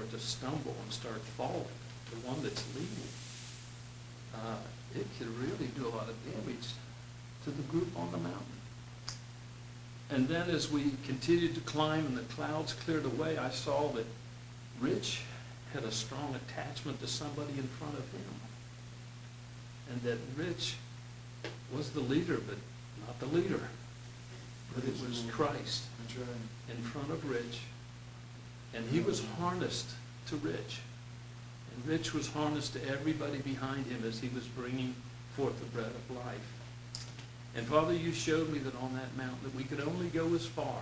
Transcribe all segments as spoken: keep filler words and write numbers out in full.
start to stumble and start falling, the one that's leading, uh, it could really do a lot of damage to the group on the mountain. And then as we continued to climb and the clouds cleared away, I saw that Rich had a strong attachment to somebody in front of him. And that Rich was the leader, but not the leader. But it was Christ in front of Rich. And he was harnessed to Rich. And Rich was harnessed to everybody behind him as he was bringing forth the bread of life. And Father, you showed me that on that mountain that we could only go as far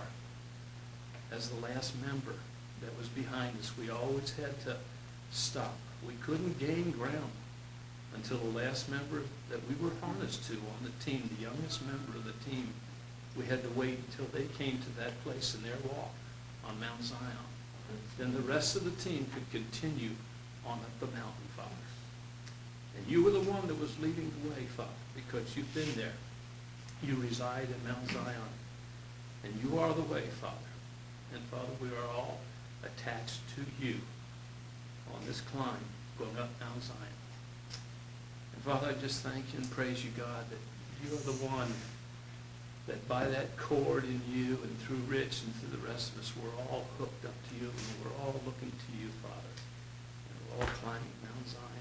as the last member that was behind us. We always had to stop. We couldn't gain ground until the last member that we were harnessed to on the team, the youngest member of the team. We had to wait until they came to that place in their walk on Mount Zion. Then the rest of the team could continue on up the mountain, Father. And you were the one that was leading the way, Father, because you've been there. You reside in Mount Zion. And you are the way, Father. And Father, we are all attached to you on this climb going up Mount Zion. And Father, I just thank you and praise you, God, that you are the one that by that cord in you and through Rich and through the rest of us, we're all hooked up to you and we're all looking to you, Father. And we're all climbing Mount Zion.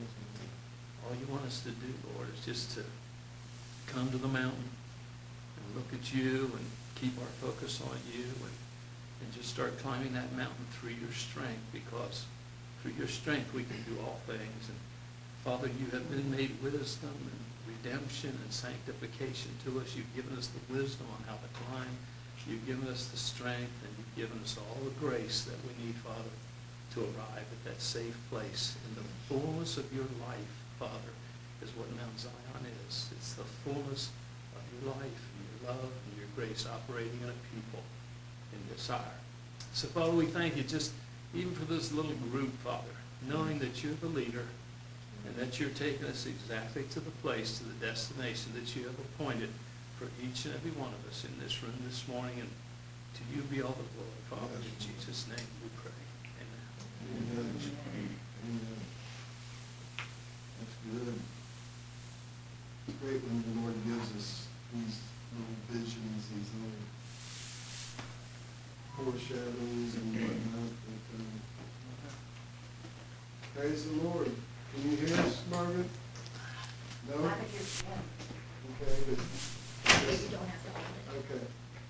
All you want us to do, Lord, is just to come to the mountain and look at you and keep our focus on you and, and just start climbing that mountain through your strength, because through your strength we can do all things. And Father, you have been made wisdom and redemption and sanctification to us. You've given us the wisdom on how to climb. You've given us the strength, and you've given us all the grace that we need, Father, to arrive at that safe place in the fullness of your life, Father, is what Mount Zion is. It's the fullness of your life and your love and your grace operating in a people in this hour. So, Father, we thank you just even for this little group, Father, knowing that you're the leader and that you're taking us exactly to the place, to the destination that you have appointed for each and every one of us in this room this morning. And to you be all the glory, Father. In Jesus' name we pray. Amen. Amen. Amen. That's good. It's great when the Lord gives us these little visions, these little foreshadows and whatnot. But, um, praise the Lord. Can you hear us, Margaret? No? I can hear you. Okay, but But you don't have to hold it. okay.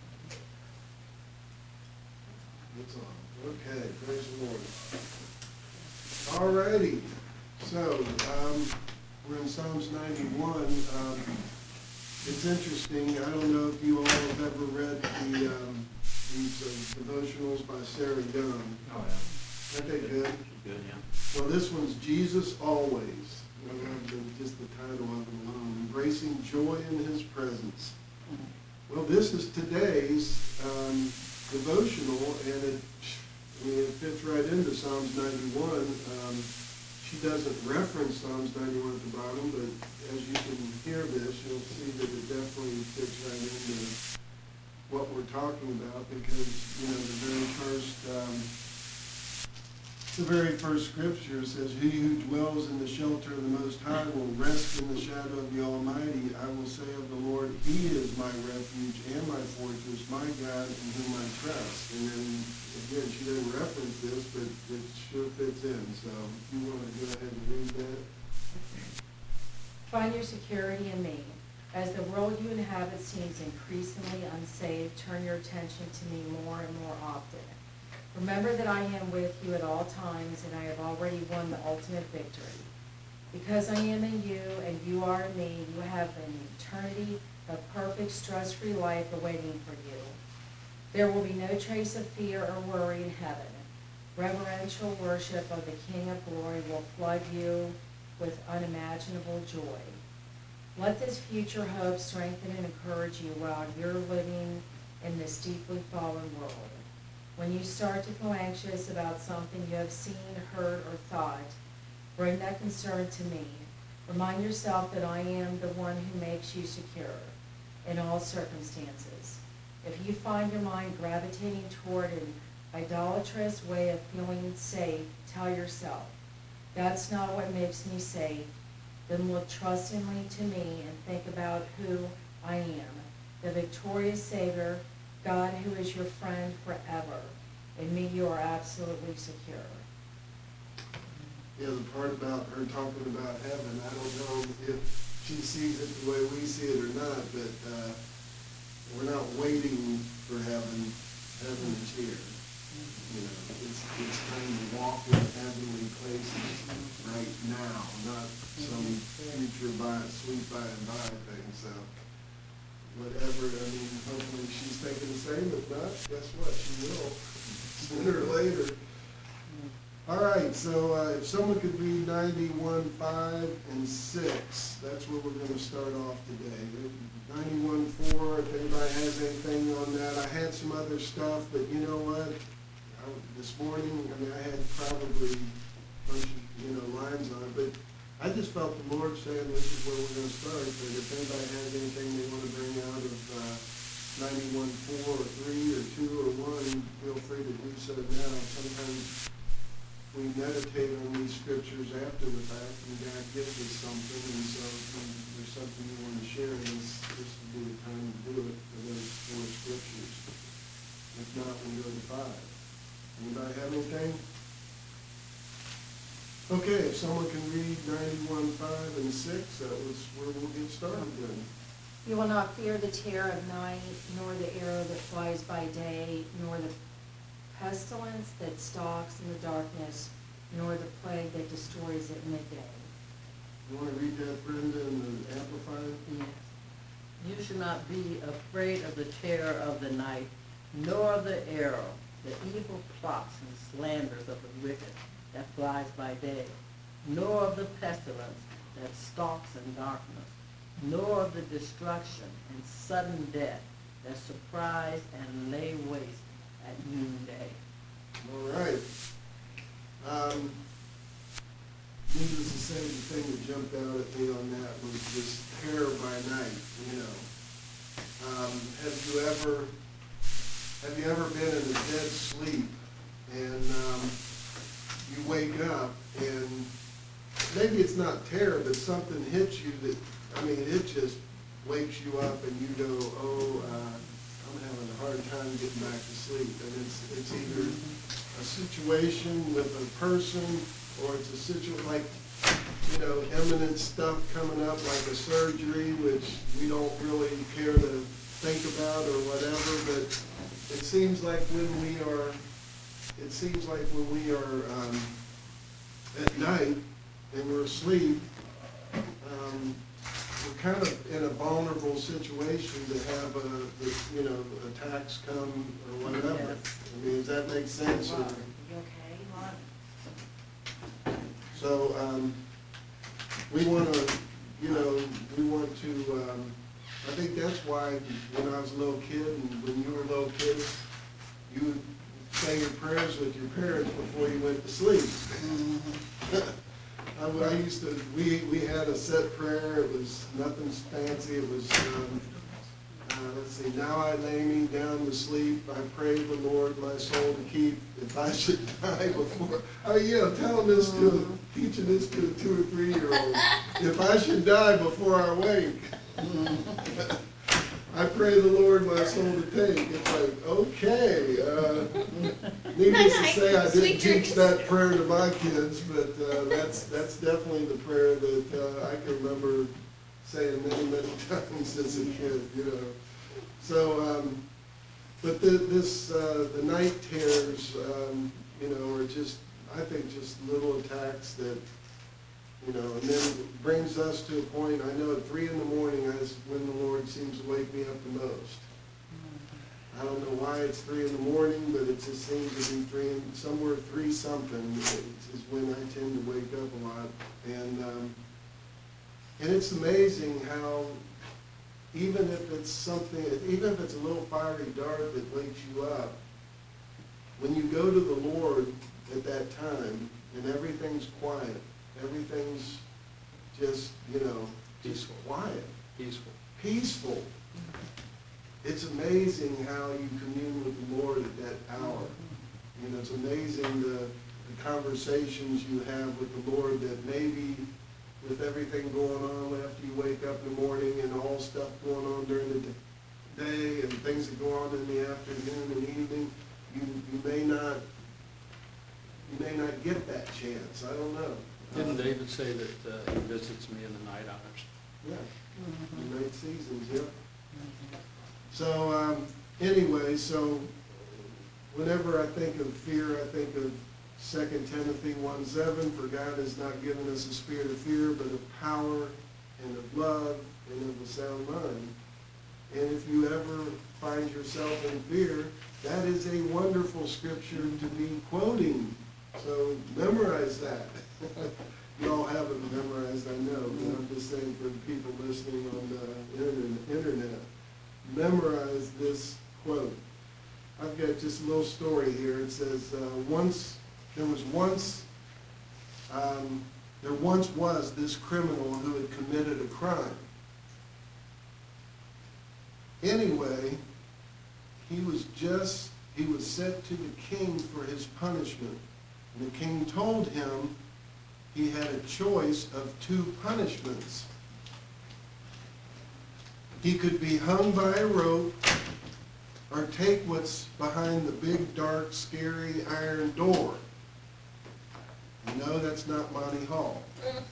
It's on. Okay, praise the Lord. All righty. So, um, we're in Psalms ninety-one. Um, it's interesting. I don't know if you all have ever read the um, these uh, devotionals by Sarah Young. Oh, yeah. Aren't they good? Good, yeah. Well, this one's Jesus Always. I love the, just the title of it alone. Embracing Joy in His Presence. Well, this is today's um, devotional, and it, I mean, it fits right into Psalms ninety-one. Um, she doesn't reference Psalms ninety-one at the bottom, but as you can hear this, you'll see that it definitely fits right into what we're talking about, because, you know, the very first... Um, The very first scripture says, "He who dwells in the shelter of the Most High will rest in the shadow of the Almighty. I will say of the Lord, He is my refuge and my fortress, my God in whom I trust." And then, again, she didn't reference this, but it sure fits in. So if you want to go ahead and read that. Find your security in me. As the world you inhabit seems increasingly unsafe, turn your attention to me more and more often. Remember that I am with you at all times, and I have already won the ultimate victory. Because I am in you and you are in me, you have an eternity of perfect, stress-free life awaiting for you. There will be no trace of fear or worry in heaven. Reverential worship of the King of Glory will flood you with unimaginable joy. Let this future hope strengthen and encourage you while you're living in this deeply fallen world. When you start to feel anxious about something you have seen, heard, or thought, bring that concern to me. Remind yourself that I am the one who makes you secure in all circumstances. If you find your mind gravitating toward an idolatrous way of feeling safe, tell yourself, that's not what makes me safe. Then look trustingly to me and think about who I am, the victorious Savior, God who is your friend forever. In me you are absolutely secure. Yeah, the part about her talking about heaven, I don't know if she sees it the way we see it or not, but uh, we're not waiting for heaven. Heaven is here. You know, it's, it's time to walk in heavenly places right now, not some future by, sweet by and by thing. So whatever, I mean, hopefully she's thinking the same. If not, guess what? She will, sooner or later. All right, so uh, if someone could read ninety-one, five, and six, that's where we're going to start off today. ninety-one, four, if anybody has anything on that. I had some other stuff, but you know what? I, this morning, I mean, I had probably a bunch of, you know, lines on it, but I just felt the Lord saying this is where we're going to start. But if anybody has anything they want to bring out of uh, ninety-one, four, or three, or two, or one, feel free to do so now. Sometimes we meditate on these scriptures after the fact, and God gives us something, and so if there's something you want to share, this, this would be the time to do it for those four scriptures. If not, we go to five. Anybody have anything? Okay, if someone can read ninety-one, five, and six, that was where we'll get started then. You will not fear the terror of night, nor the arrow that flies by day, nor the pestilence that stalks in the darkness, nor the plague that destroys at midday. You want to read that, Brenda, in the Amplified? Yes. You should not be afraid of the terror of the night, nor of the arrow, the evil plots and slanders of the wicked that flies by day, nor of the pestilence that stalks in darkness, nor of the destruction and sudden death that surprise and lay waste at noonday. All right. Um, needless to say, the thing that jumped out at me on that was this terror by night, you know. Um, have you ever, have you ever been in a dead sleep and um, you wake up and maybe it's not terror, but something hits you that, I mean, it just wakes you up and you go, oh, uh, I'm having a hard time getting back to sleep. And it's it's either a situation with a person or it's a situation like, you know, imminent stuff coming up like a surgery, which we don't really care to think about or whatever. But it seems like when we are, it seems like when we are um, at night and we're asleep, um, we're kind of in a vulnerable situation to have a, the, you know, attacks come or whatever. Yes. I mean, does that make sense? Or, You okay, Lon? so um, we want to, you know, we want to. Um, I think that's why when I was a little kid and when you were little kids, you would say your prayers with your parents before you went to sleep. Mm-hmm. I, I used to, we, we had a set prayer. It was nothing fancy. It was, um, uh, let's see, now I lay me down to sleep. I pray the Lord my soul to keep. If I should die before, oh yeah, telling this to, teaching this to a two or three year old. If I should die before I wake, I pray the Lord my soul to take. It's like, okay. Uh, needless to say, I didn't teach that prayer to my kids, but uh, that's that's definitely the prayer that uh, I can remember saying many, many times as a kid. You know. So, um, but the, this uh, the night terrors, um, you know, are just I think just little attacks that. You know, and then it brings us to a point, I know at three in the morning is when the Lord seems to wake me up the most. I don't know why it's three in the morning, but it just seems to be three, and somewhere three something is when I tend to wake up a lot. And, um, and it's amazing how even if it's something, even if it's a little fiery dart that wakes you up, when you go to the Lord at that time and everything's quiet, everything's just, you know, just quiet. Peaceful. Peaceful. It's amazing how you commune with the Lord at that hour. You know, it's amazing the, the conversations you have with the Lord that maybe with everything going on after you wake up in the morning and all stuff going on during the day and things that go on in the afternoon and evening, you, you may not, you may not get that chance. I don't know. Didn't David say that uh, he visits me in the night hours? Yeah, Mhm. the night seasons, yeah. Mhm. So, um, anyway, so whenever I think of fear, I think of Second Timothy one seven, for God has not given us a spirit of fear, but of power and of love and of a sound mind. And if you ever find yourself in fear, that is a wonderful scripture to be quoting. So memorize that. You all have it memorized, I know, but I'm just saying for the people listening on the internet- internet, memorize this quote. I've got just a little story here. It says, uh, once, there was once, um, there once was this criminal who had committed a crime. Anyway, he was just, he was sent to the king for his punishment. And the king told him he had a choice of two punishments. He could be hung by a rope or take what's behind the big, dark, scary iron door. You know that's not Monty Hall.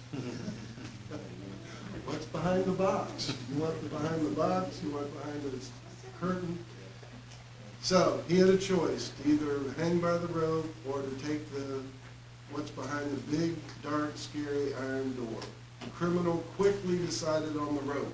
What's behind the box? You want the behind the box? You want behind the curtain? So he had a choice to either hang by the rope or to take the what's behind the big, dark, scary iron door. The criminal quickly decided on the rope.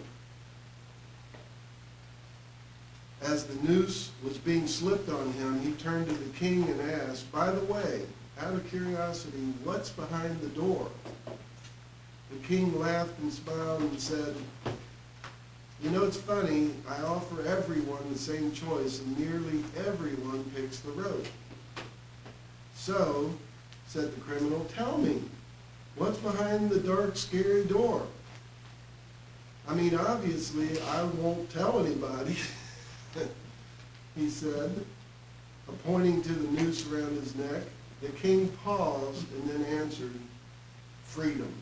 As the noose was being slipped on him, he turned to the king and asked, by the way, out of curiosity, what's behind the door? The king laughed and smiled and said, you know, it's funny, I offer everyone the same choice and nearly everyone picks the rope. So, said the criminal, tell me, what's behind the dark, scary door? I mean, obviously, I won't tell anybody, he said, pointing to the noose around his neck. The king paused and then answered, freedom.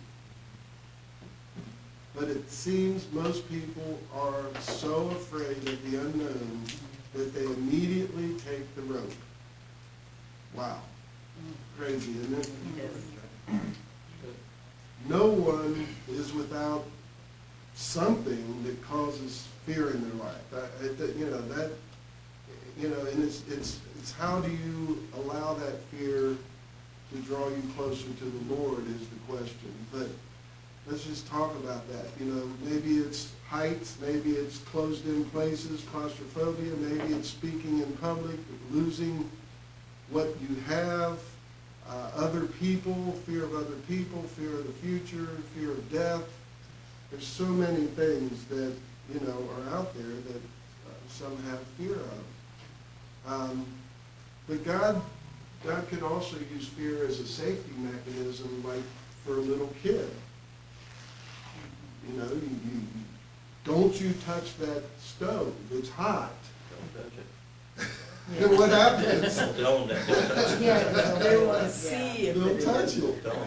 But it seems most people are so afraid of the unknown that they immediately take the rope. Wow. Crazy, isn't it? Yes. No one is without something that causes fear in their life. I, I, you know, that, you know, and it's, it's, it's how do you allow that fear to draw you closer to the Lord is the question. But let's just talk about that. You know, maybe it's heights, maybe it's closed in places, claustrophobia, maybe it's speaking in public, losing what you have, uh, other people, fear of other people, fear of the future, fear of death. There's so many things that, you know, are out there that uh, some have fear of. Um, but God, God can also use fear as a safety mechanism, like for a little kid. You know, you, you, don't you touch that stove, it's hot. Don't touch it. And what happens? Don't, don't touch it. Yeah, They want to see if Don't it touch is. it. Don't.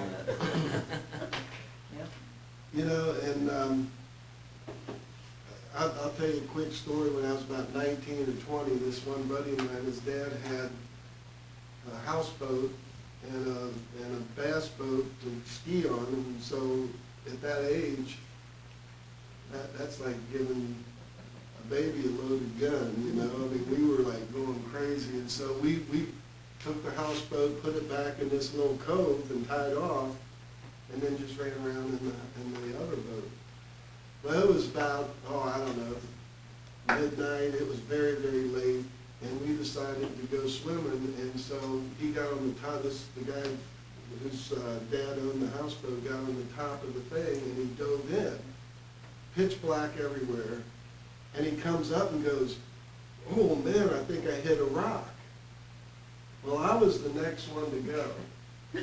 Yep. You know, and um, I'll, I'll tell you a quick story. When I was about nineteen or twenty, this one buddy of mine, his dad had a houseboat and a, and a bass boat to ski on, and so at that age, that, that's like giving a baby a loaded gun, you know? I mean, we were like going crazy, and so we, we took the houseboat, put it back in this little cove and tied off, and then just ran around in the, in the other boat. Well, it was about, oh, I don't know, midnight. It was very, very late, and we decided to go swimming, and so he got on the top, this, the guy whose uh, dad owned the houseboat got on the top of the thing, and he dove in. Pitch black everywhere, and he comes up and goes, oh man, I think I hit a rock. Well, I was the next one to go.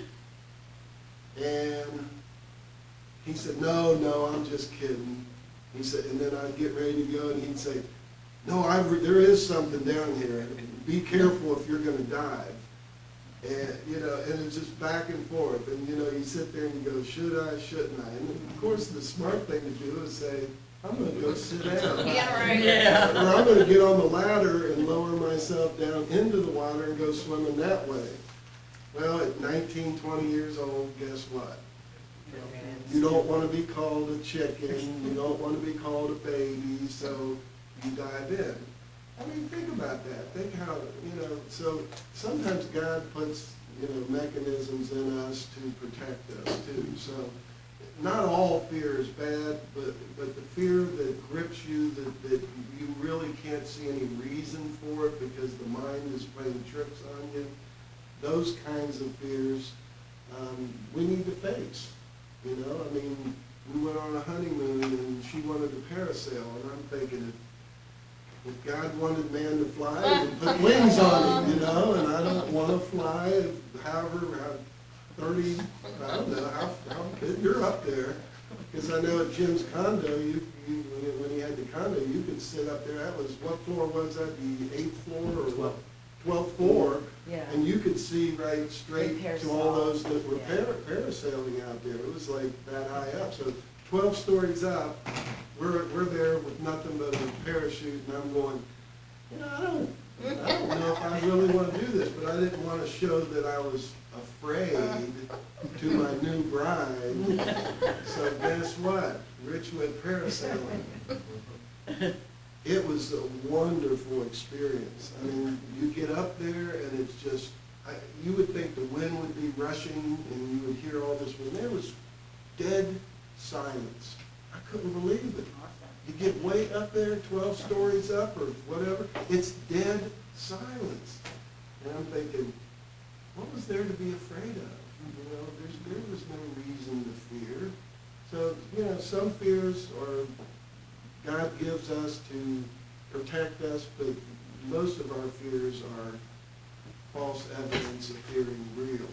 And he said, no, no, I'm just kidding. He said, and then I'd get ready to go, and he'd say, no, I, there is something down here. Be careful if you're going to dive. And, you know, and it's just back and forth, and, you know, you sit there and you go, should I, shouldn't I? And of course, the smart thing to do is say, I'm gonna go sit down. Yeah, right. Yeah. Or I'm gonna get on the ladder and lower myself down into the water and go swimming that way. Well, at nineteen, twenty years old, guess what? You don't wanna be called a chicken, you don't wanna be called a baby, so you dive in. I mean, think about that, think how, you know, so sometimes God puts, you know, mechanisms in us to protect us too, so not all fear is bad, but, but the fear that grips you, that, that you really can't see any reason for it because the mind is playing tricks on you, those kinds of fears, um, we need to face, you know? I mean, we went on a honeymoon and she wanted to parasail, and I'm thinking, if, if God wanted man to fly, he would put wings on him, you know? And I don't want to fly, however, how thirty, I don't know, how, how good, you're up there. Because I know at Jim's condo, you, you, when he had the condo, you could sit up there, that was, what floor was that, the eighth floor or what? Twelfth floor, Yeah. and you could see right straight They to all parasail. those that were Yeah. para- parasailing out there. It was like that high up, so twelve stories up, we're, we're there with nothing but a parachute, and I'm going, you know, I don't, I don't know if I really want to do this, but I didn't want to show that I was afraid to my new bride. So guess what? Rich went parasailing. It was a wonderful experience. I mean, you get up there and it's just, I, you would think the wind would be rushing and you would hear all this wind. There was dead silence. I couldn't believe it. You get way up there, twelve stories up or whatever, it's dead silence. And I'm thinking, what was there to be afraid of? You know, there's, there was no reason to fear. So, you know, some fears are, God gives us to protect us, but most of our fears are false evidence appearing real.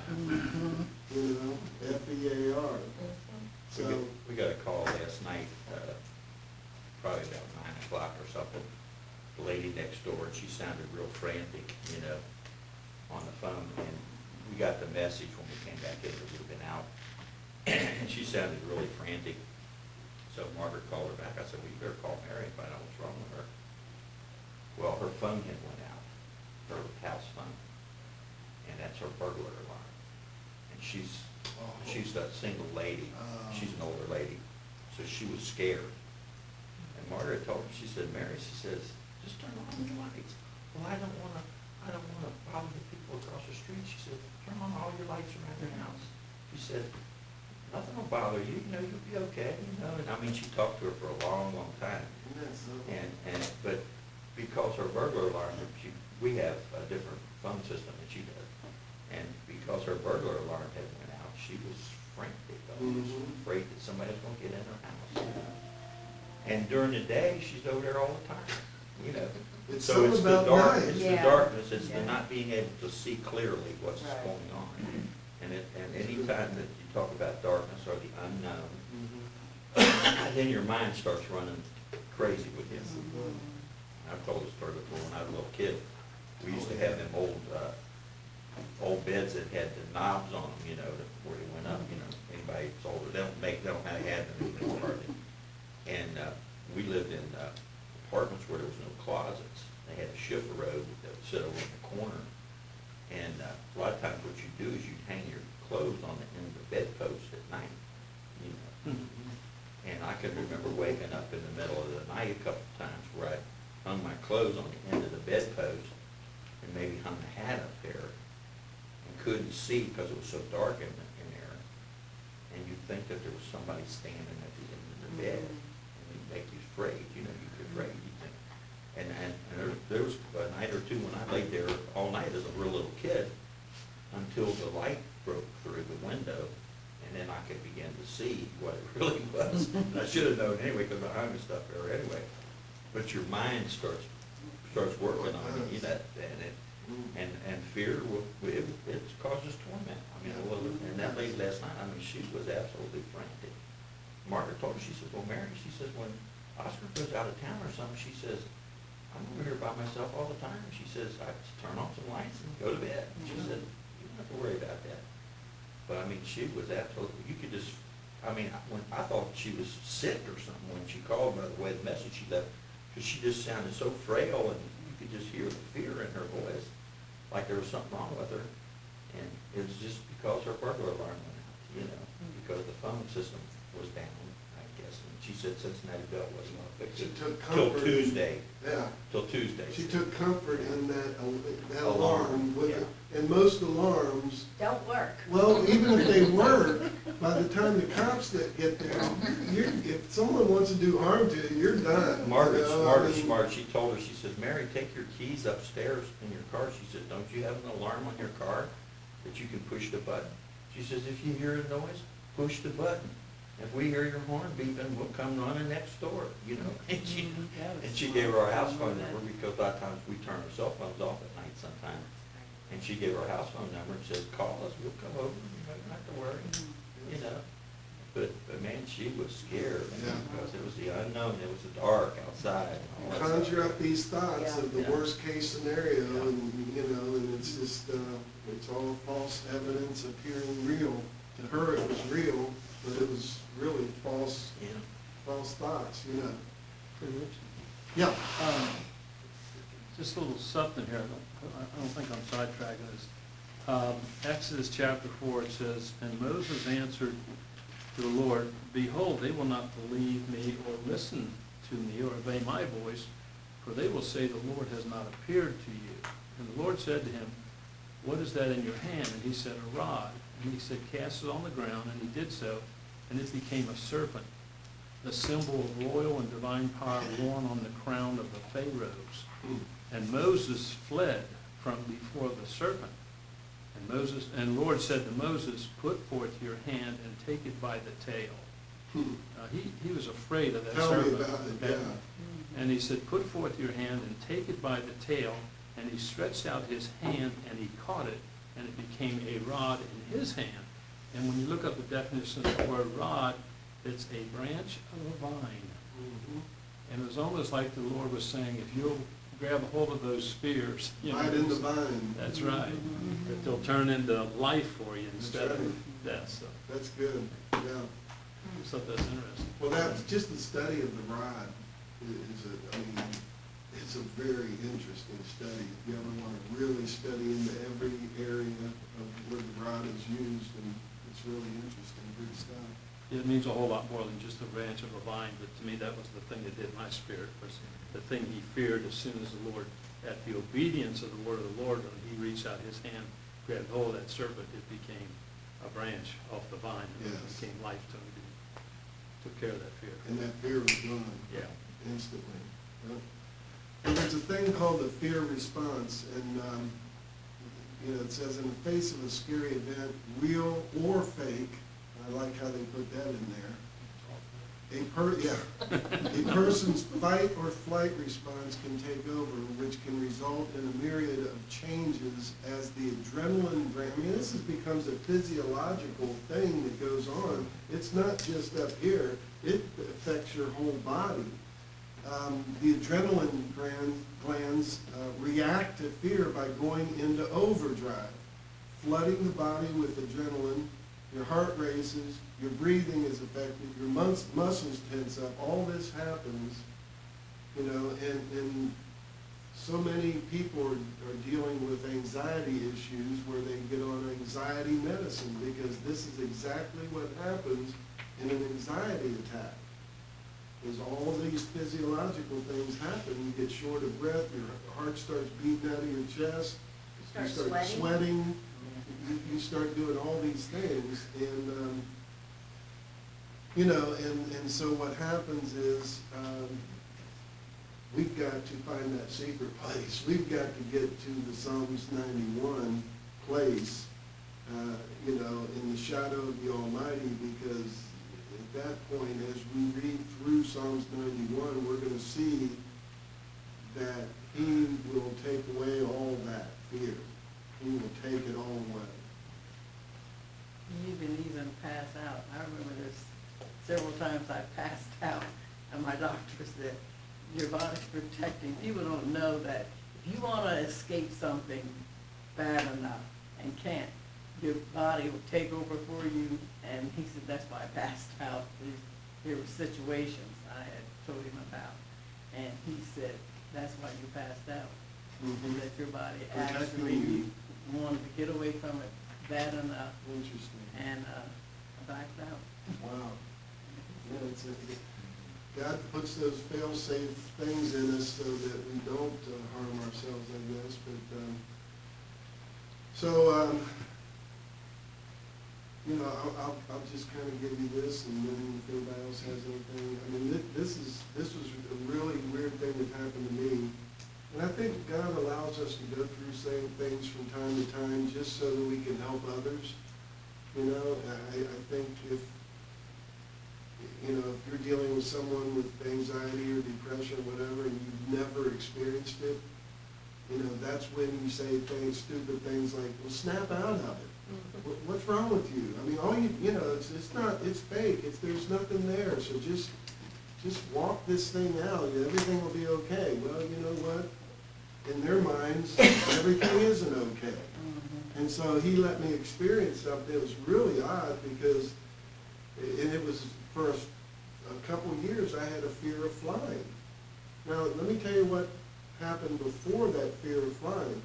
You know, F E A R. We So, got, we got a call last night, uh, probably about nine o'clock or something. The lady next door, and she sounded real frantic, you know, on the phone, and we got the message when we came back in that we'd been out, and she sounded really frantic. So Margaret called her back. I said, well, you better call Mary and find out what's wrong with her. Well, her phone had went out, her house phone, and that's her burglar alarm. And she's, she's a single lady, she's an older lady, so she was scared. And Margaret told her, she said, Mary, she says, just turn on the lights. Well, I don't wanna, I don't wanna bother the people across the street. She said, turn on all your lights around your house. She said, nothing will bother you, you know, you'll be okay, you know. And I mean, she talked to her for a long, long time. And, and, but because her burglar alarm, she, we have a different phone system than she does. And because her burglar alarm had went out, she was frantic, almost Mhm. afraid that somebody was gonna get in her house. And during the day, she's over there all the time, you know. It's So something it's the about dark, night. it's the Yeah. darkness, it's the Yeah. not being able to see clearly what's Right. going on. And it, and any time that you talk about darkness or the unknown, Mhm. then your mind starts running crazy with you. Mhm. I've told this story before, when I was a little kid, we used to have them old, uh, old beds that had the knobs on them, you know, that- where they went up, you know, anybody that's older, they don't make, they don't have them anymore hardly. And, uh, we lived in, uh, apartments where there was no closets. They had a shifter robe that would sit over in the corner. And, uh, a lot of times what you do is you hang your clothes on the end of the bedpost at night, you know. And I can remember waking up in the middle of the night a couple of times where I hung my clothes on the end of the bedpost and maybe hung a hat up there and couldn't see because it was so dark in, the- in there. And you'd think that there was somebody standing at the end of the bed, and it'd make you afraid, you know, you'd be afraid, you think. And, and, and there, there was a night or two when I laid there all night as a real little kid until the light broke through the window, and then I could begin to see what it really was. And I should have known anyway, because I hung the stuff there anyway. But your mind starts, starts working on you, that, and it, and, and fear will, it, it causes torment. I mean, it will- and that lady last night, I mean, she was absolutely frantic. Margaret told her, she said, well, Mary, she says, when Oscar goes out of town or something, she says, I'm over here by myself all the time. She says, I just turn on some lights and go to bed. She said, have to worry about that. But I mean, she was absolutely, you could just, I mean, I- when, I thought she was sick or something when she called, by the way, the message she left, because she just sounded so frail, and you could just hear the fear in her voice, like there was something wrong with her. And it was just because her burglar alarm went out, you know, because the phone system was down, I guess. And she said Cincinnati Bell wasn't gonna fix She it took till comfort. Tuesday, Yeah. till Tuesday. She took comfort in that, al- that Alarm, alarm, with, yeah. and most alarms, Don't work. well, even if they work, by the time the cops that get there, you're, if someone wants to do harm to you, you're done. Margaret's, You know, I Margaret's mean, smart, she told her, she said, Mary, take your keys upstairs in your car. She said, don't you have an alarm on your car that you can push the button? She says, if you hear a noise, push the button. If we hear your horn beeping, we'll come running next door, you know? And she, and she gave her our house phone number, because a lot of times we turn our cell phones off at night sometimes. And she gave her house phone number and said, call us, we'll come over, you don't have to worry, you know? But, but man, she was scared, man, Yeah. because it was the unknown, it was the dark outside. and all that Conjure stuff. up these thoughts of the Yeah. worst case scenario, Yeah. and, you know, and it's just, uh, it's all false evidence appearing real. To her, it was real, but it was really false, Yeah. false thoughts, you know? Pretty rich. Yeah. Um, Just a little something here, I don't, I don't think I'm sidetracking this. Um, Exodus chapter four, it says, and Moses answered to the Lord, behold, they will not believe me or listen to me or obey my voice, for they will say the Lord has not appeared to you. And the Lord said to him, what is that in your hand? And he said, a rod. And he said, cast it on the ground, and he did so, and it became a serpent, the symbol of royal and divine power worn on the crown of the Pharaohs. And Moses fled from before the serpent. And Moses, and the Lord said to Moses, put forth your hand and take it by the tail. Hmm. Uh, he, he was afraid of that Tell me serpent. about it, Okay? yeah. And he said, put forth your hand and take it by the tail. And he stretched out his hand and he caught it, and it became a rod in his hand. And when you look up the definition of the word rod, it's a branch of a vine. Mhm. And it was almost like the Lord was saying, if you'll grab a hold of those spears, you know, Right in the vine. that's right, that they'll turn into life for you instead That's of right. death. So, That's good, yeah. so that's interesting. Well, that's just the study of the rod is a, I mean, it's a very interesting study. If you ever want to really study into every area of where the rod is used, and it's really interesting, good stuff. It means a whole lot more than just a branch of a vine, but to me, that was the thing that hit my spirit, was the thing he feared as soon as the Lord, at the obedience of the word of the Lord, when he reached out his hand, grabbed hold of that serpent, it became a branch off the vine, and it Yes. became life to him. He took care of that fear. And that fear was gone. Yeah. Instantly. Yeah. And there's a thing called the fear response, and, um, you know, it says in the face of a scary event, real or fake, I like how they put that in there. A per, yeah, a person's fight or flight response can take over, which can result in a myriad of changes as the adrenaline, I mean, this is, becomes a physiological thing that goes on. It's not just up here, it affects your whole body. Um, the adrenaline gland, glands uh, react to fear by going into overdrive, flooding the body with adrenaline. Your heart races, your breathing is affected, your mus muscles tense up, all this happens, you know, and, and so many people are, are dealing with anxiety issues where they get on anxiety medicine, because this is exactly what happens in an anxiety attack. Is all these physiological things happen, you get short of breath, your heart starts beating out of your chest, You you start start sweating. sweating, you, you start doing all these things, and, um, you know, and, and so what happens is, um, we've got to find that secret place. We've got to get to the Psalms ninety-one place, uh, you know, in the shadow of the Almighty, because at that point, as we read through Psalms ninety-one, we're going to see that He will take away all that fear. He will take it all away. You can even pass out. I remember there's several times I passed out, and my doctor said, your body's protecting. People don't know that if you want to escape something bad enough and can't, your body will take over for you, and he said, that's why I passed out. There- There were situations I had told him about, and he said, that's why you passed out. Mhm. That your body Protecting actually you. wanted to get away from it bad enough, Interesting. and, uh, backed out. Wow. Yeah, it's a, God puts those fail-safe things in us so that we don't uh, harm ourselves, I guess, but, um, so, um, you know, I'll, I'll, I'll just kind of give you this, and then if anybody else has anything, I mean, thi- this is, this was a really weird thing that happened to me. And I think God allows us to go through same things from time to time, just so that we can help others. You know, I, I think if, you know, if you're dealing with someone with anxiety or depression or whatever, and you've never experienced it, you know, that's when you say things, stupid things like, well, snap out of it. What- What's wrong with you? I mean, all you, you know, it's, it's not, it's fake, it's, there's nothing there, so just, just walk this thing out, and everything will be okay. Well, you know what? In their minds, everything isn't okay. And so he let me experience something that was really odd, because, and it was for a, a couple of years, I had a fear of flying. Now, let me tell you what happened before that fear of flying.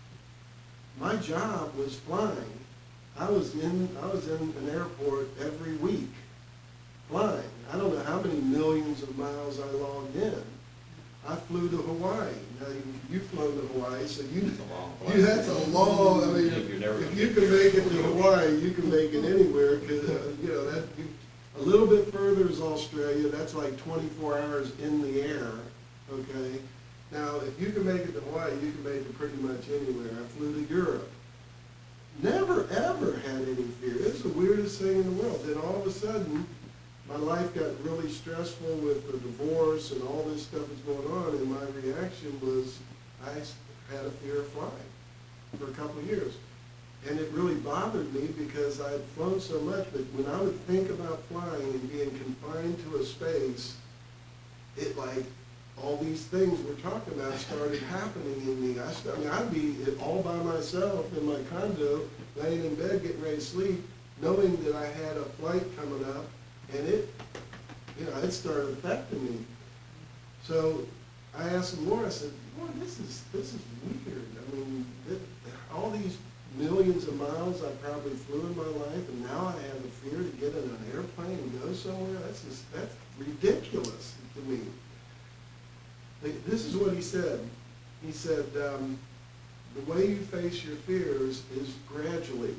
My job was flying. I was in, I was in an airport every week, flying. I don't know how many millions of miles I logged in. I flew to Hawaii. Now, you, you've flown to Hawaii, so you, It's a long you, flight. that's a long, I mean, You're never if gonna you get can there. make it to Hawaii, you can make it anywhere, because, uh, you know, that, you, a little bit further is Australia. That's like twenty-four hours in the air, okay? Now, if you can make it to Hawaii, you can make it pretty much anywhere. I flew to Europe. Never, ever had any fear. It's the weirdest thing in the world. Then all of a sudden, my life got really stressful with the divorce and all this stuff that's going on, and my reaction was I had a fear of flying for a couple of years. And it really bothered me because I had flown so much, but when I would think about flying and being confined to a space, it like, all these things we're talking about started happening in me. I, st- I mean, I'd be all by myself in my condo, laying in bed, getting ready to sleep, knowing that I had a flight coming up, and it, you know, it started affecting me. So I asked the Lord, I said, Lord, this is, this is weird. I mean, it, all these millions of miles I probably flew in my life, and now I have a fear to get in an airplane and go somewhere. That's just, that's ridiculous to me. This is what he said. He said, um, the way you face your fears is gradually.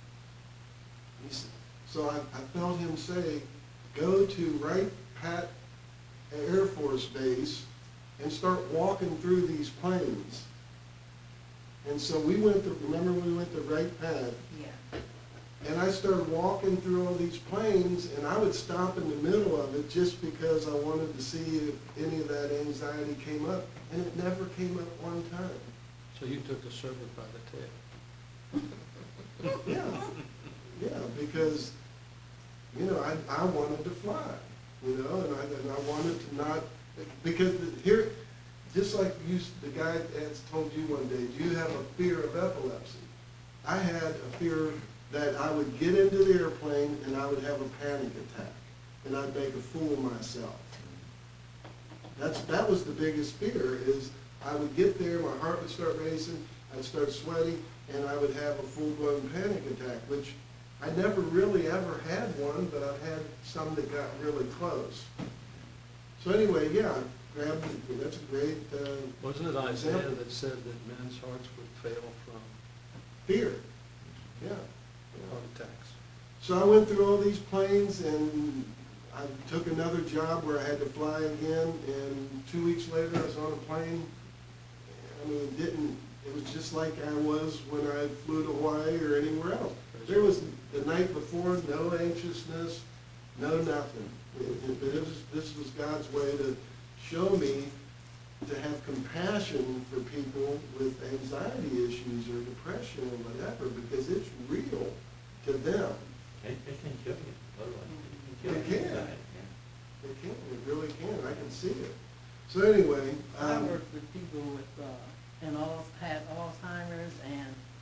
He said, so I, I felt him say, go to Wright Pat Air Force Base and start walking through these planes. And so we went to, remember when we went to Wright Pat? Yeah. And I started walking through all these planes, and I would stop in the middle of it just because I wanted to see if any of that anxiety came up, and it never came up one time. So you took the serpent by the tail. Yeah, yeah, because, you know, I, I wanted to fly, you know, and I, and I wanted to not, because here, just like you, the guy that's told you one day, do you have a fear of epilepsy? I had a fear that I would get into the airplane and I would have a panic attack, and I'd make a fool of myself. That's, that was the biggest fear, is I would get there, my heart would start racing, I'd start sweating, and I would have a full-blown panic attack, which I never really ever had one, but I've had some that got really close. So anyway, yeah, I grabbed, that's a great uh, Wasn't it Isaiah example. that said that men's hearts would fail from Fear, yeah. heart attacks? So I went through all these planes, and I took another job where I had to fly again, and two weeks later I was on a plane. I mean, it didn't, it was just like I was when I flew to Hawaii or anywhere else. There was, the night before, no anxiousness, no nothing. It, it, it was, this was God's way to show me to have compassion for people with anxiety issues or depression or whatever, because it's real to them. It, it can kill you, literally. It It can. kill you. Yeah. It can, it really can, I can see it. So anyway, I um, worked with people with, uh, and all, had Alzheimer's and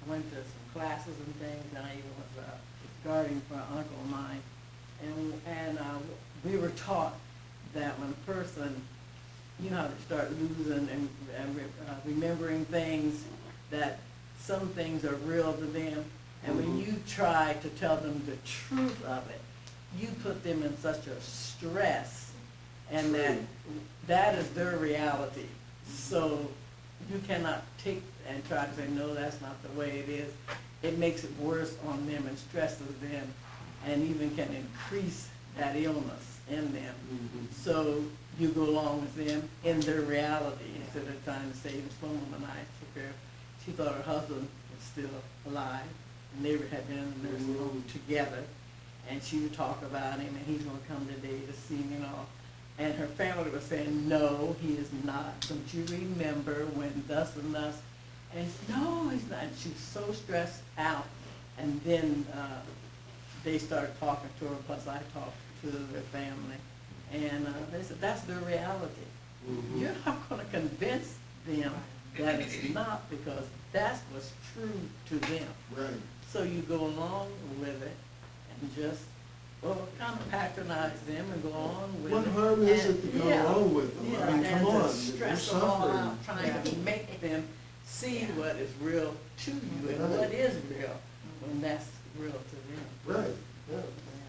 went to some classes and things, and I even was uh, guarding for an uncle of mine. And, and uh, we were taught that when a person, you know how they start losing and, and uh, remembering things, that some things are real to them. And when you try to tell them the truth of it, you put them in such a stress, and that that is their reality. So you cannot take and try to say, no, that's not the way it is. It makes it worse on them and stresses them, and even can increase that illness in them. Mhm. So you go along with them in their reality instead of trying to save. This woman and I took her, she thought her husband was still alive, and they had been in the nursing home together, and she would talk about him, and he's gonna come today to see me and all. And her family was saying, no, he is not. Don't you remember when thus and thus? And no, he's not. And she was so stressed out. And then uh, they started talking to her, plus I talked to their family. And uh, they said, that's their reality. Mhm. You're not going to convince them that it's not, because that's what's true to them. Right. So you go along with it and just, well, kind of patronize them and go on with What it. harm is And- it to go yeah, along with them? I yeah, mean, and come to on, stress they're them all suffering. out, trying to make them see what is real to you and Right. what is real when that's real to them. Right, yeah.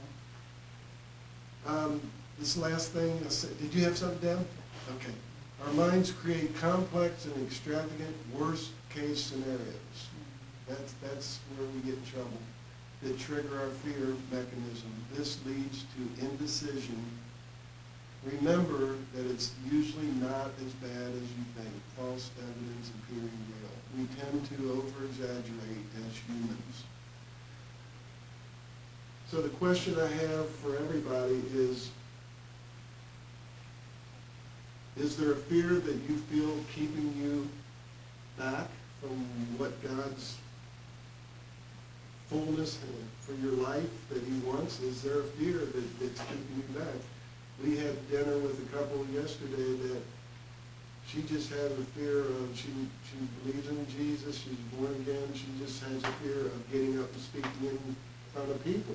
Um, this last thing, I said- did you have something, Deb? Okay. Our minds create complex and extravagant worst-case scenarios. That's, that's where we get in trouble, that trigger our fear mechanism. This leads to indecision. Remember that it's usually not as bad as you think, false evidence appearing real. We tend to over-exaggerate as humans. So the question I have for everybody is, is there a fear that you feel keeping you back from what God's fullness for your life that He wants? Is there a fear that, that's keeping you back? We had dinner with a couple yesterday that she just has a fear of, she, she believes in Jesus, she's born again, she just has a fear of getting up and speaking in front of people.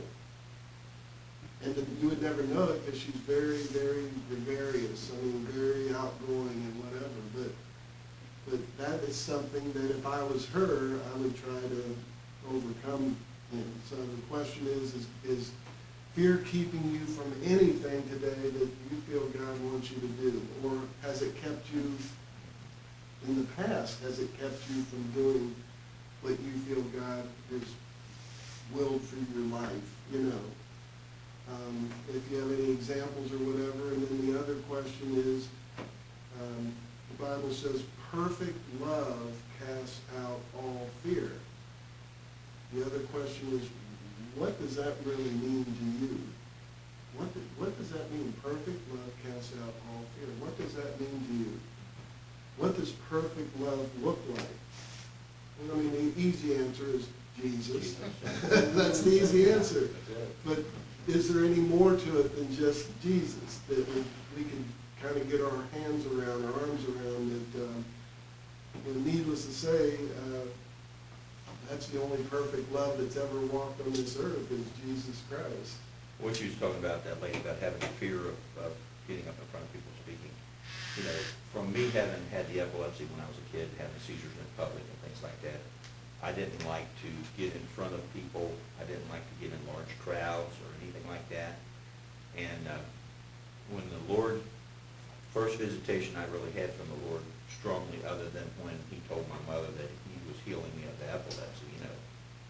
And that you would never know it because she's very, very gregarious, I mean, very outgoing and whatever. But, but that is something that if I was her, I would try to overcome. It. So the question is, is, is fear keeping you from anything today that you feel God wants you to do? Or has it kept you, in the past, has it kept you from doing what you feel God has willed for your life, you know? Um, if you have any examples or whatever. And then the other question is, um, the Bible says, perfect love casts out all fear. The other question is, what does that really mean to you? What, do, what does that mean? Perfect love casts out all fear. What does that mean to you? What does perfect love look like? I mean, the easy answer is Jesus. That's the easy answer. But is there any more to it than just Jesus that we, we can kind of get our hands around, our arms around that, um, you know, needless to say, uh, that's the only perfect love that's ever walked on this earth is Jesus Christ. What you was talking about, that lady, about having a fear of, of getting up in front of people speaking. You know, from me having had the epilepsy when I was a kid, having seizures in public and things like that, I didn't like to get in front of people. I didn't like to get in large crowds or anything like that. And uh, when the Lord, first visitation I really had from the Lord strongly, other than when He told my mother that He was healing me of the epilepsy, you know,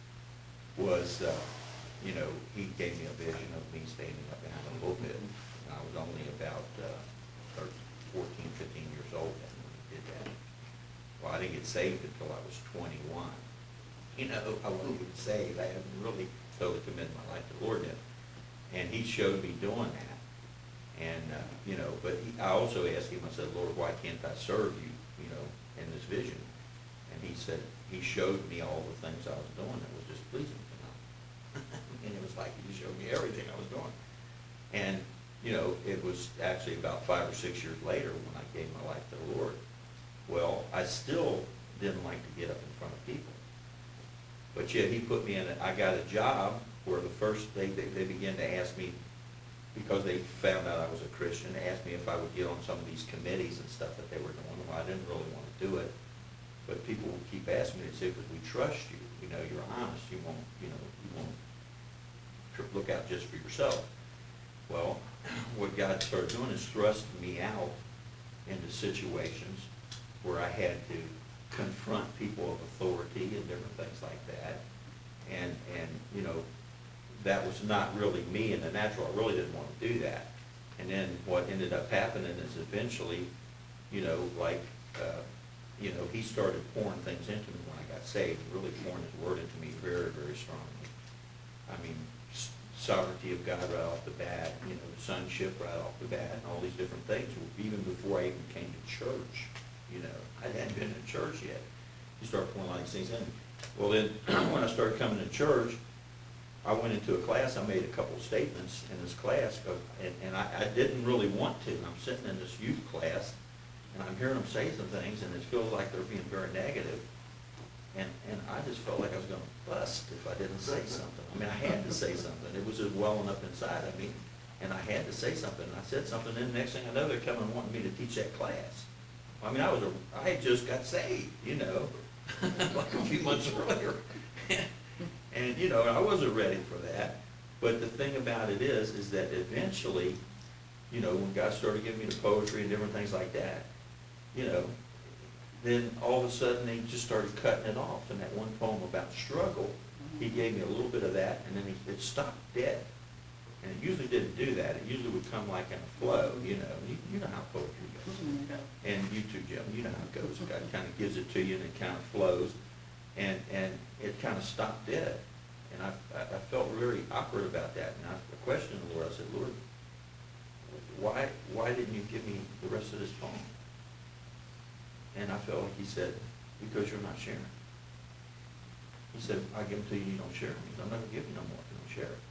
was, uh, you know, He gave me a vision of me standing up behind a pulpit. And I was only about uh, fourteen, fifteen years old then when He did that. Well, I didn't get saved until I was twenty-one. You know, I wasn't even saved. I hadn't really totally committed my life to the Lord yet. And He showed me doing that. And, uh, you know, but he, I also asked Him, I said, Lord, why can't I serve You, you know, in this vision? And He said, He showed me all the things I was doing that was displeasing to Him. And it was like He showed me everything I was doing. And, you know, it was actually about five or six years later when I gave my life to the Lord. Well, I still didn't like to get up in front of people. But yeah, he put me in it. I got a job where the first, they, they, they began to ask me, because they found out I was a Christian, they asked me if I would get on some of these committees and stuff that they were doing. Well, I didn't really want to do it. But people would keep asking me, they say, because we trust you, you know, you're honest, you won't, you know, you won't tr- look out just for yourself. Well, what God started doing is thrusting me out into situations where I had to confront people of authority and different things like that. And, and, you know, that was not really me in the natural. I really didn't want to do that. And then what ended up happening is eventually, you know, like, uh, you know, he started pouring things into me when I got saved, really pouring his word into me very, very strongly. I mean, sovereignty of God right off the bat, you know, sonship right off the bat, and all these different things, even before I even came to church, you know. I hadn't been in church yet. He started pouring all these things in. Well, then, when I started coming to church, I went into a class, I made a couple of statements in this class, and, and I, I didn't really want to. I'm sitting in this youth class, and I'm hearing them say some things, and it feels like they're being very negative. And, and I just felt like I was going to bust if I didn't say something. I mean, I had to say something. It was just welling up inside of me, and I had to say something. And I said something, and the next thing I know, they're coming wanting me to teach that class. I mean, I was a, I had just got saved, you know, like a few months earlier. And, you know, I wasn't ready for that. But the thing about it is, is that eventually, you know, when God started giving me the poetry and different things like that, you know, then all of a sudden he just started cutting it off. And that one poem about struggle, he gave me a little bit of that, and then he, it stopped dead. And it usually didn't do that. It usually would come like in a flow, you know. You, you know how poetry goes. And you too, Jim, you know how it goes. God kind of gives it to you, and it kind of flows. And, and it kind of stopped dead. And I, I, I felt really awkward about that. And I questioned the Lord. I said, Lord, why, why didn't you give me the rest of this poem? And I felt like he said, because you're not sharing. He said, I give them to you, you don't share them. He said, I'm not going to give you no more if you don't share it.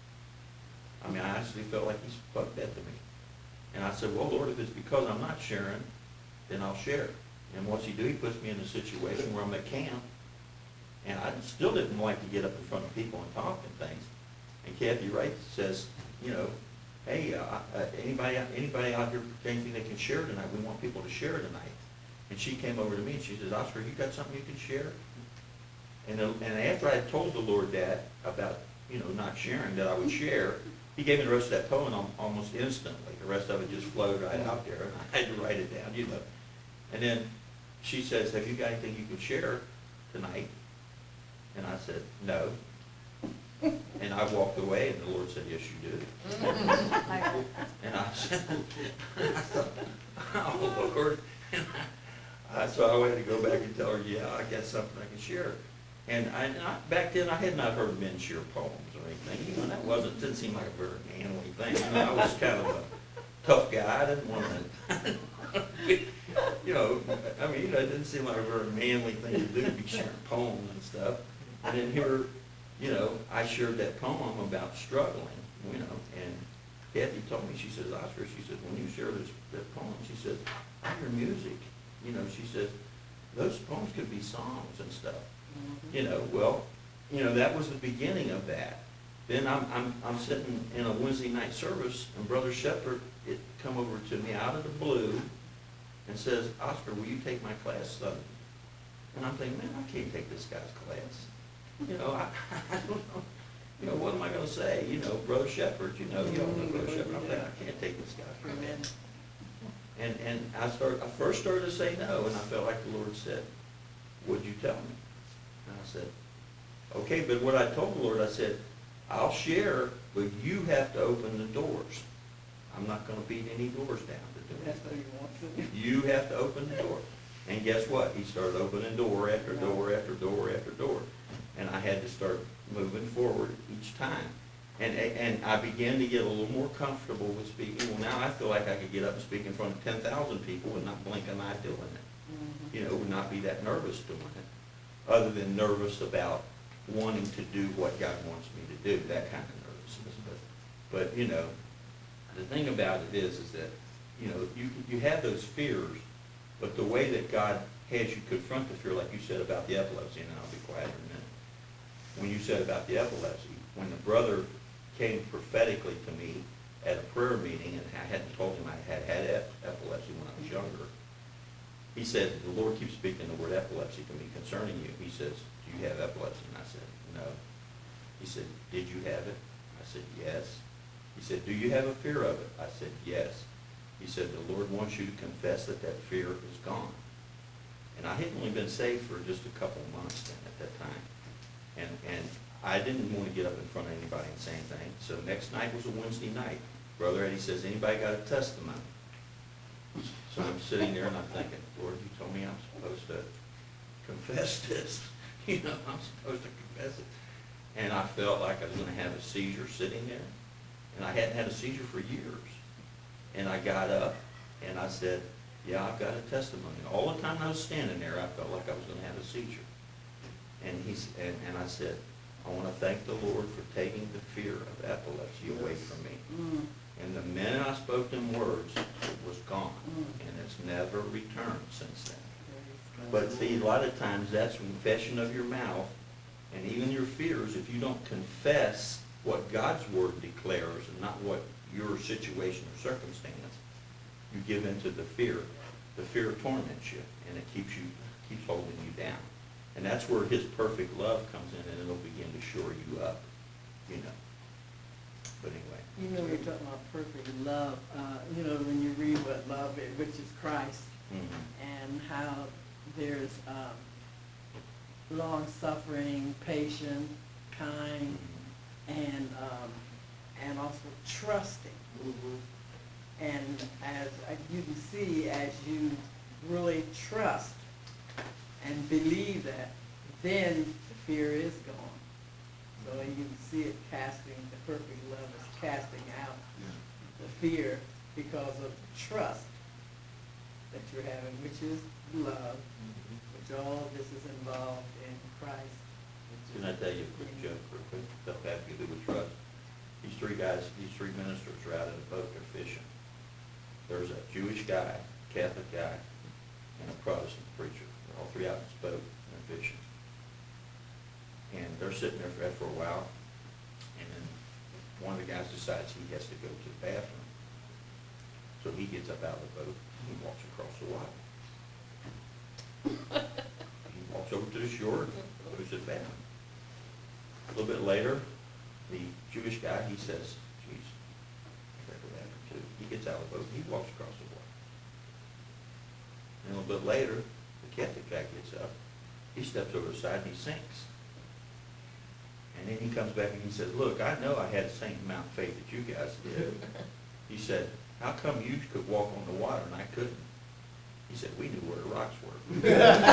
I mean, I actually felt like he spoke that to me. And I said, well, Lord, if it's because I'm not sharing, then I'll share. And what's he do? He puts me in a situation where I'm at camp, and I still didn't like to get up in front of people and talk and things. And Kathy Wright says, you know, hey, uh, uh, anybody, anybody out here, anything they can share tonight? We want people to share tonight. And she came over to me and she says, Oscar, you got something you can share? And, uh, and after I had told the Lord that about, you know, not sharing, that I would share, he gave me the rest of that poem almost instantly. The rest of it just flowed right out there, and I had to write it down, you know. And then she says, have you got anything you can share tonight? And I said, no. And I walked away, and the Lord said, yes, you do. And I said, I thought, oh, Lord. And I, so I had to go back and tell her, yeah, I got something I can share. And, I, and I, back then, I had not heard men share poems or anything. You know, that wasn't, didn't seem like a very manly thing. You know, I was kind of a tough guy. I didn't want to, you know, I mean, you know, it didn't seem like a very manly thing to do, to be sharing poems and stuff. And then here, you know, I shared that poem about struggling, you know, and Kathy told me, she says, Oscar, she said, when you share this, that poem, she says, I hear music. You know, she says, those poems could be songs and stuff. Mm-hmm. You know, well, you know, that was the beginning of that. Then I'm, I'm, I'm sitting in a Wednesday night service, and Brother Shepherd, it come over to me out of the blue and says, Oscar, will you take my class Sunday? And I'm thinking, man, I can't take this guy's class. You know, I, I don't know. You know, what am I going to say? You know, Brother Shepherd, you know, you all know Brother Shepherd. I'm thinking, I can't take this guy. And, and I started, I first started to say no, and I felt like the Lord said, would you tell me? And I said, okay, but what I told the Lord, I said, I'll share, but you have to open the doors. I'm not going to beat any doors down to do it. You have to open the door. And guess what? He started opening door after door after door after door. And I had to start moving forward each time. And, and I began to get a little more comfortable with speaking. Well, now I feel like I could get up and speak in front of ten thousand people and not blink an eye doing it. Mm-hmm. You know, would not be that nervous doing it, other than nervous about wanting to do what God wants me to do, that kind of nervousness. But, but you know, the thing about it is, is that, you know, you, you have those fears, but the way that God has you confront the fear, like you said about the epilepsy, and I'll be quiet in a minute, when you said about the epilepsy, when the brother came prophetically to me at a prayer meeting, and I hadn't told him I had had ep- epilepsy when I was younger, he said, the Lord keeps speaking the word epilepsy to me concerning you. He says, do you have epilepsy? And I said, no. He said, did you have it? I said, yes. He said, do you have a fear of it? I said, yes. He said, the Lord wants you to confess that that fear is gone. And I had only been saved for just a couple of months then at that time. And, and I didn't want to get up in front of anybody and say anything. So next night was a Wednesday night. Brother Eddie says, anybody got a testimony? So I'm sitting there and I'm thinking, Lord, you told me I'm supposed to confess this. You know, I'm supposed to confess it. And I felt like I was going to have a seizure sitting there. And I hadn't had a seizure for years. And I got up and I said, yeah, I've got a testimony. And all the time I was standing there, I felt like I was going to have a seizure. And, he's, and, and I said, I want to thank the Lord for taking the fear of epilepsy away from me. Mm. And the minute I spoke them words, it was gone. Mm. And it's never returned since then. Praise God. But see, a lot of times that's confession of your mouth, and even your fears, if you don't confess what God's word declares and not what your situation or circumstance, you give into the fear. The fear torments you, and it keeps you, keeps holding you down. And that's where his perfect love comes in, and it'll begin to shore you up, you know. But anyway. You know, you're talking about perfect love, uh, you know, when you read what love is, which is Christ, Mhm. and how there's um, long-suffering, patient, kind, and um, and also trusting. Mhm. And as uh, you can see, as you really trust and believe that, then the fear is gone. So you can see it casting, the perfect love is casting out Yeah. the fear because of trust that you're having, which is love, which all of this is involved in Christ. which Can I is- tell you a quick joke real quick? Don't have to do with trust. These three guys, these three ministers are out in a boat, they're fishing. There's a Jewish guy, Catholic guy, and a Protestant preacher. They're all three out in this boat and they're fishing. And they're sitting there for, for a while, and then one of the guys decides he has to go to the bathroom. So he gets up out of the boat and he walks across the water. He walks over to the shore and goes to the bathroom. A little bit later, the Jewish guy, he says, geez, I gotta go bathroom too. He gets out of the boat and he walks across the water. And a little bit later, the Catholic guy gets up, he steps over the side and he sinks. And then he comes back and he says, look, I know I had the same amount of faith that you guys did. He said, how come you could walk on the water and I couldn't? He said, we knew where the rocks were.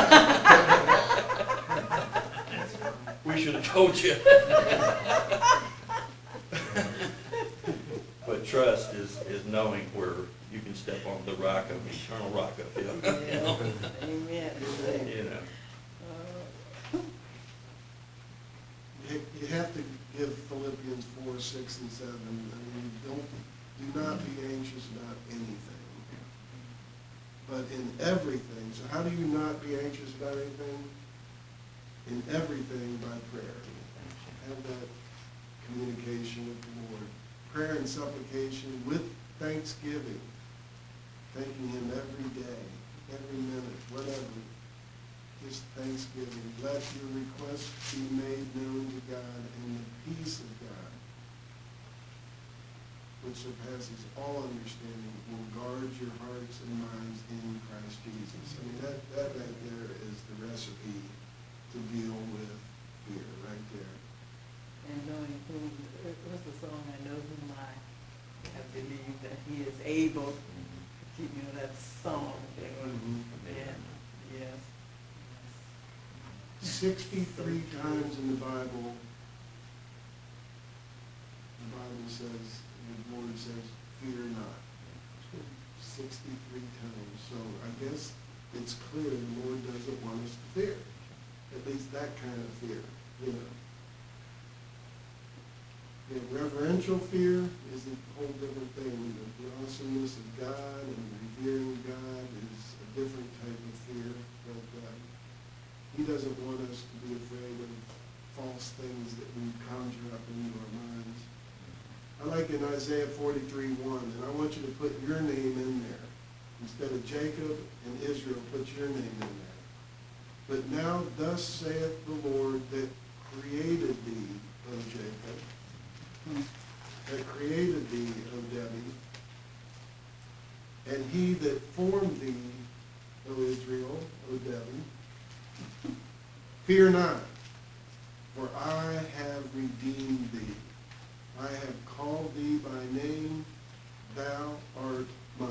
We should have told you. But trust is, is knowing where you can step on the rock of eternal rock of him. You know? Amen. You know. Uh, You you have to give Philippians four, six, and seven. I mean, don't, do not be anxious about anything, but in everything. So how do you not be anxious about anything? In everything by prayer. Have that communication with the Lord. Prayer and supplication with thanksgiving. Thanking him every day, every minute, whatever. Just thanksgiving. Let your requests be made known to God, and the peace of God, which surpasses all understanding, will guard your hearts and minds in Christ Jesus. I mean, that, that right there is the recipe to deal with fear, right there. And knowing whom, what's the song, I know whom I have believed that he is able to keep, you know, that song. Mhm. And, yes. Sixty-three times in the Bible, the Bible says, the Lord says, fear not. Sixty-three times. So I guess it's clear the Lord doesn't want us to fear. At least that kind of fear, you know. The reverential fear is a whole different thing. The awesomeness of God and revering God is a different type of fear. But uh, he doesn't want us to be afraid of false things that we conjure up into our minds. I like in Isaiah forty-three one, and I want you to put your name in there. Instead of Jacob and Israel, put your name in there. But now thus saith the Lord that created thee, O Jacob, that created thee, O Debbie, and he that formed thee, O Israel, O Debbie, fear not, for I have redeemed thee. I have called thee by name, thou art mine.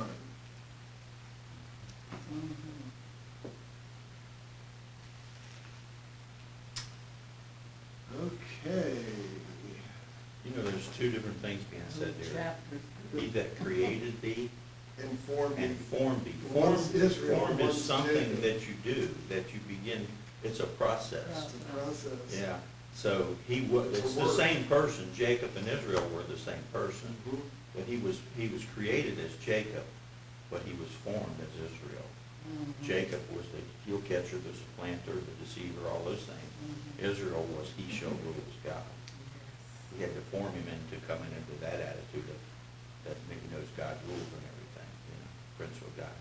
Okay. You know, there's two different things being said there. Chapter. He that created thee And formed and thee. formed thee. One Formed, is Israel, formed one is is something Jacob. that you do, that you begin, it's a process. It's a process. Yeah, so he was, It's a it's the work. same person, Jacob and Israel were the same person, Mhm. but he was, he was created as Jacob, but he was formed as Israel. Mhm. Jacob was the heel catcher, the supplanter, the deceiver, all those things. Mhm. Israel was he shall rule as God. He had to form him into coming into that attitude of, that he knows God rules and everything, you know, Prince of God.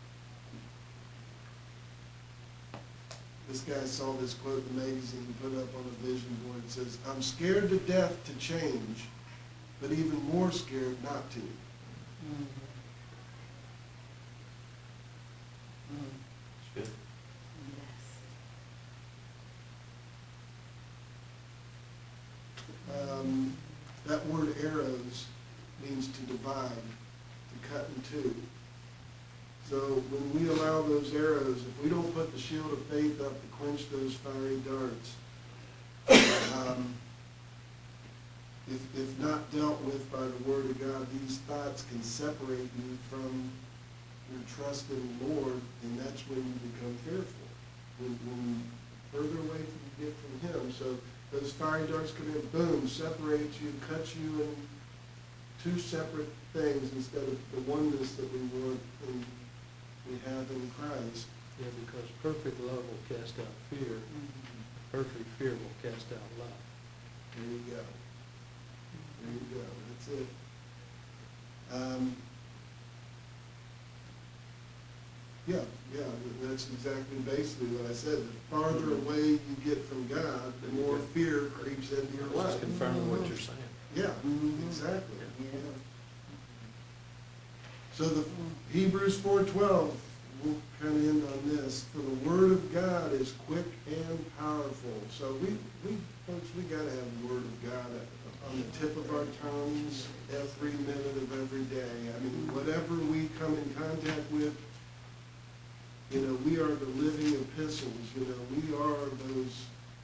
This guy saw this quote in the magazine and put up on a vision board. It says, I'm scared to death to change, but even more scared not to. Mhm. Mhm. It's good. Yes. Um, that word arrows means to divide, to cut in two. So when we allow those arrows, if we don't put the shield of faith up to quench those fiery darts, um, if, if not dealt with by the word of God, these thoughts can separate you from your trust in the Lord, and that's when you become fearful. When, when further away from you get from Him. So those fiery darts come in, boom, separate you, cut you in two separate things instead of the oneness that we want and we have in Christ. Yeah, because perfect love will cast out fear, Mhm. perfect fear will cast out love. There you go. There you go. That's it. Um, yeah, yeah, that's exactly basically what I said. The farther away you get from God, the more fear creeps into your life. Just confirming what you're saying. Yeah, exactly. Yeah. Yeah. So the Hebrews four twelve, we'll kind of end on this. For the word of God is quick and powerful. So we, we folks, we got to have the word of God on the tip of our tongues every minute of every day. I mean, whatever we come in contact with, you know, we are the living epistles. You know, we are those.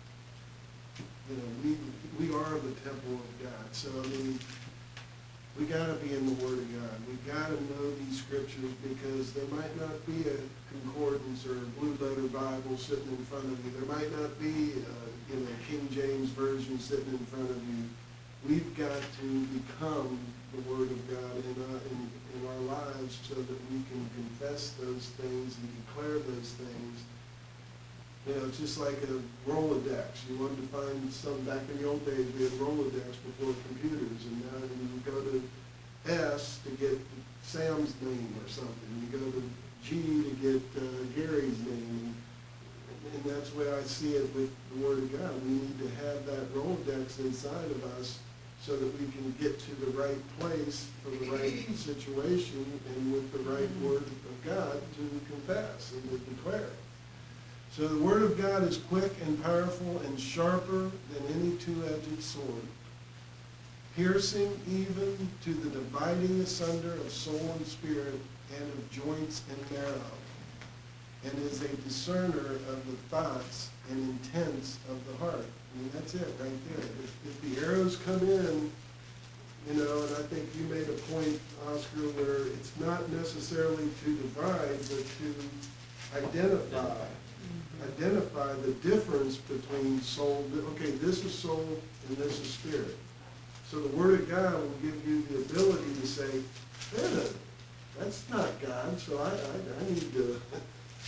You know, we we are the temple of God. So I mean, we got to be in the Word of God. We got to know these scriptures because there might not be a concordance or a blue letter Bible sitting in front of you. There might not be, uh, you know, King James version sitting in front of you. We've got to become the Word of God in our, in, in our lives so that we can confess those things and declare those things. You know, it's just like a Rolodex. You wanted to find some, back in the old days, we had Rolodex before computers, and now you go to S to get Sam's name or something. You go to G to get uh, Gary's name. And, and that's the way I see it with the Word of God. We need to have that Rolodex inside of us so that we can get to the right place for the right situation and with the right Word of God to confess and to declare. So the Word of God is quick and powerful and sharper than any two-edged sword, piercing even to the dividing asunder of soul and spirit and of joints and marrow, and is a discerner of the thoughts and intents of the heart. I mean, that's it right there. If, if the arrows come in, you know, and I think you made a point, Oscar, where it's not necessarily to divide, but to identify. Identify the difference between soul, okay, this is soul and this is spirit. So the Word of God will give you the ability to say, eh, that's not God, so I, I, I need to,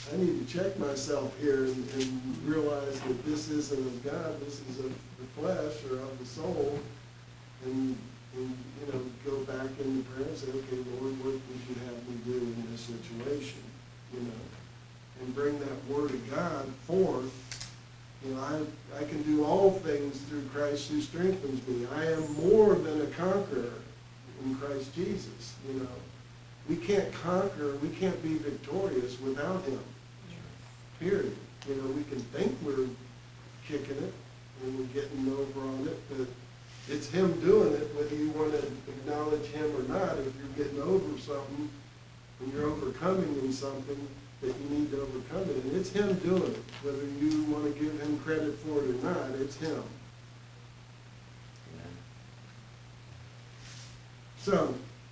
I need to check myself here and, and realize that this isn't of God, this is of the flesh or of the soul. And, and, you know, go back into prayer and say, okay, Lord, what would you have me do in this situation? You know, and bring that word of God forth. You know, I, I can do all things through Christ who strengthens me. I am more than a conqueror in Christ Jesus, you know. We can't conquer, we can't be victorious without him, period. You know, we can think we're kicking it and we're getting over on it, but it's him doing it, whether you want to acknowledge him or not. If you're getting over something and you're overcoming in something that you need to overcome it, and it's him doing it, whether you want to give him credit for it or not, it's him. Amen. So,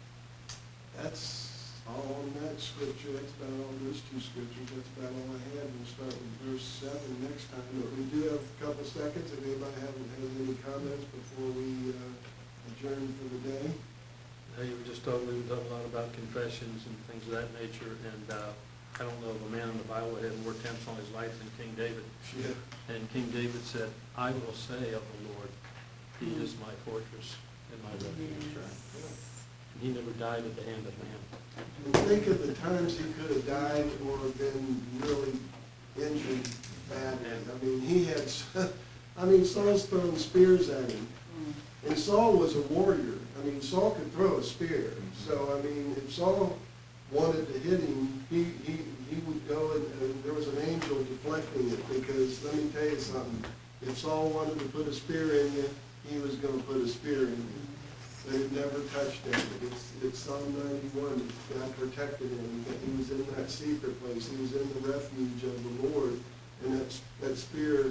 that's all on that scripture. That's about all those two scriptures. That's about all I had. We'll start with verse seven next time. But we do have a couple seconds. If anybody hasn't has any comments before we uh, adjourn for the day. Now, you were just talking, we were talking a lot about confessions and things of that nature, and uh, I don't know of a man in the Bible that had more attempts on his life than King David. Yeah. And King David said, I will say of the Lord, he is my fortress and my refuge. And he never died at the hand of man. And think of the times he could have died or been really injured badly. I mean, he had, I mean, Saul's throwing spears at him. And Saul was a warrior. I mean, Saul could throw a spear. So, I mean, if Saul wanted to hit him, he, he, he would go and, and there was an angel deflecting it, because let me tell you something, if Saul wanted to put a spear in you, he was going to put a spear in you. But it never touched him. It's, it's Psalm ninety-one, God protected him. He was in that secret place. He was in the refuge of the Lord. And that, that spear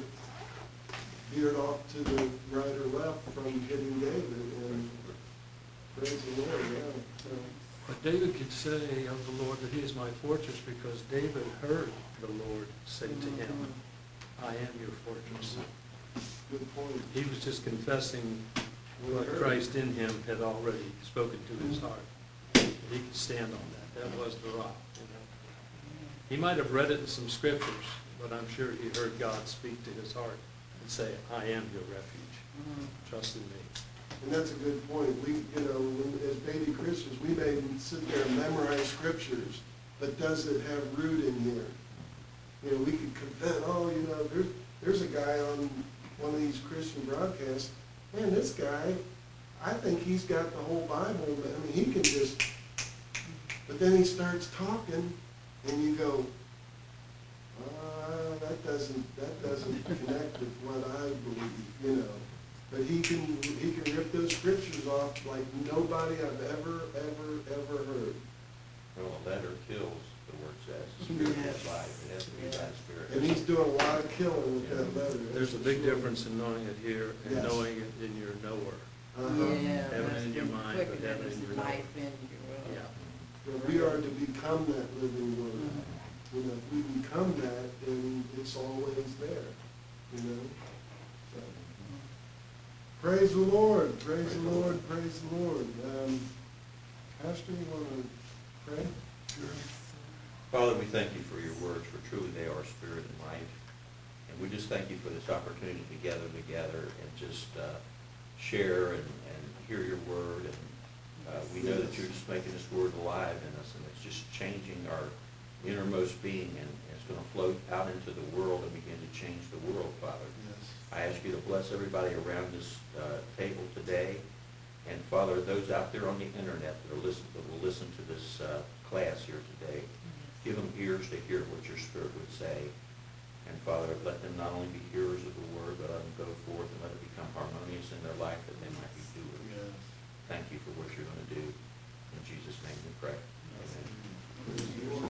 veered off to the right or left from hitting David. And praise the Lord, yeah. So, But David could say of the Lord that he is my fortress, because David heard the Lord say to him, I am your fortress. good point. He was just confessing what Christ in him had already spoken to his heart. He could stand on that. That was the rock. You know? He might have read it in some scriptures, but I'm sure he heard God speak to his heart and say, I am your refuge. Trust in me. And that's a good point. We, you know, when, as baby Christians, we may sit there and memorize scriptures, but does it have root in here? You know, we could confess, oh, you know, there's, there's a guy on one of these Christian broadcasts, man, this guy, I think he's got the whole Bible. I mean, he can just, but then he starts talking, and you go, uh, that doesn't, that doesn't connect with what I believe, you know. But he can, he can rip those scriptures off like nobody I've ever, ever, ever heard. Well, a letter kills, the word says. The spirit has life. It has to be by the spirit. And he's doing a lot of killing with that letter. There's a big difference in knowing it here and Yes. knowing it in your knower. Uh-huh. Yeah, Have it that's in your been mind, quicker but than have it this in your life will. in your will. Yeah. But we are to become that living word. Mm-hmm. You know, if we become that, then it's always there, you know? So, praise the Lord, praise the Lord, praise the Lord. Um, Pastor, you want to pray? Sure. Father, we thank you for your words, for truly they are spirit and life. And we just thank you for this opportunity to gather together and just uh, share and, and hear your word. And uh, we know that you're just making this word alive in us, and it's just changing our innermost being, and it's going to float out into the world and begin to change the world, Father. Yes. I ask you to bless everybody around this uh, table today. And Father, those out there on the internet that are listen, that will listen to this uh, class here today, give them ears to hear what your Spirit would say. And Father, let them not only be